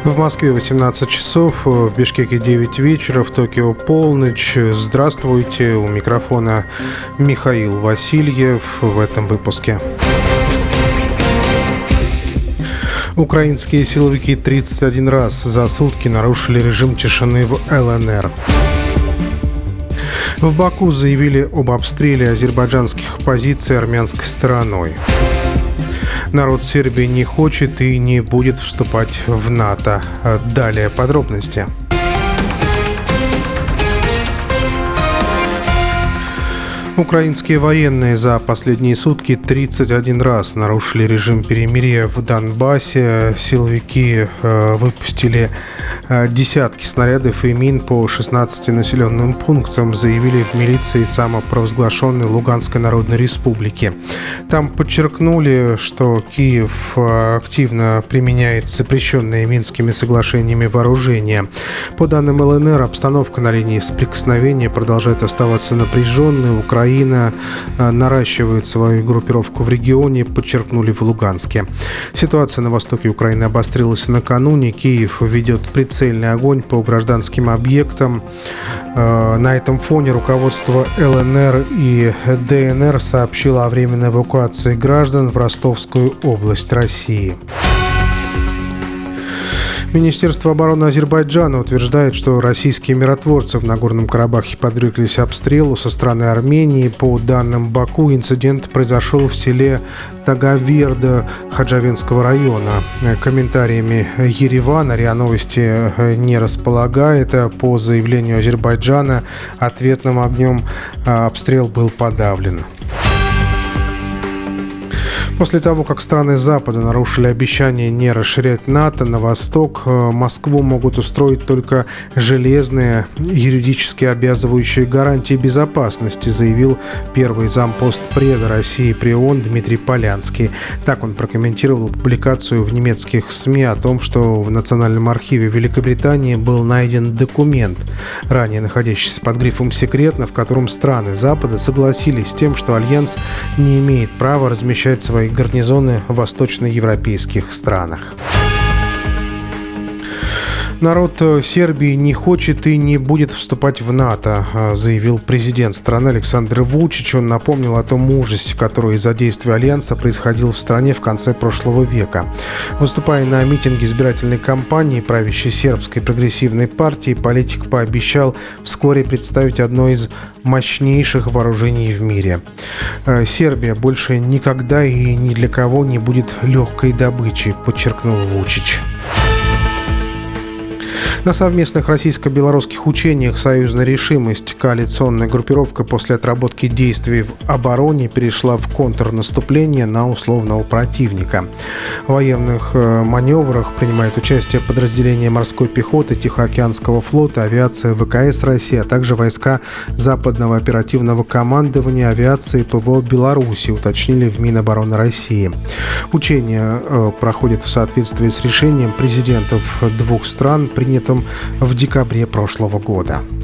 В Москве 18 часов, в Бишкеке 9 вечера, в Токио полночь. Здравствуйте, у микрофона Михаил Васильев в этом выпуске. Украинские силовики 31 раз за сутки нарушили режим тишины в ЛНР. В Баку заявили об обстреле азербайджанских позиций армянской стороной. Народ Сербии не хочет и не будет вступать в НАТО. Далее подробности. Украинские военные за последние сутки 31 раз нарушили режим перемирия в Донбассе. Силовики выпустили десятки снарядов и мин по 16 населенным пунктам, заявили в милиции самопровозглашенной Луганской Народной Республики. Там подчеркнули, что Киев активно применяет запрещенные Минскими соглашениями вооружения. По данным ЛНР, обстановка на линии соприкосновения продолжает оставаться напряженной. Украина наращивает свою группировку в регионе, подчеркнули в Луганске. Ситуация на востоке Украины обострилась накануне. Киев ведет прицельный огонь по гражданским объектам. На этом фоне руководство ЛНР и ДНР сообщило о временной эвакуации граждан в Ростовскую область России. Министерство обороны Азербайджана утверждает, что российские миротворцы в Нагорном Карабахе подверглись обстрелу со стороны Армении. По данным Баку, инцидент произошел в селе Тагаверда Хаджавенского района. Комментариями Еревана РИА Новости не располагает. По заявлению Азербайджана, ответным огнем обстрел был подавлен. После того, как страны Запада нарушили обещание не расширять НАТО на восток, Москву могут устроить только железные, юридически обязывающие гарантии безопасности, заявил первый зампостпреда России при ООН Дмитрий Полянский. Так он прокомментировал публикацию в немецких СМИ о том, что в Национальном архиве Великобритании был найден документ, ранее находящийся под грифом «секретно», в котором страны Запада согласились с тем, что Альянс не имеет права размещать свои гарнизоны в восточноевропейских странах. Народ Сербии не хочет и не будет вступать в НАТО, заявил президент страны Александр Вучич. Он напомнил о том ужасе, который из-за действий Альянса происходил в стране в конце прошлого века. Выступая на митинге избирательной кампании правящей сербской прогрессивной партии, политик пообещал вскоре представить одно из мощнейших вооружений в мире. Сербия больше никогда и ни для кого не будет легкой добычей, подчеркнул Вучич. На совместных российско-белорусских учениях «Союзная решимость» коалиционная группировка после отработки действий в обороне перешла в контрнаступление на условного противника. В военных маневрах принимают участие подразделения морской пехоты, Тихоокеанского флота, авиация ВКС России, а также войска Западного оперативного командования авиации ПВО Беларуси, уточнили в Минобороны России. Учения проходят в соответствии с решением президентов двух стран, принятым в декабре прошлого года.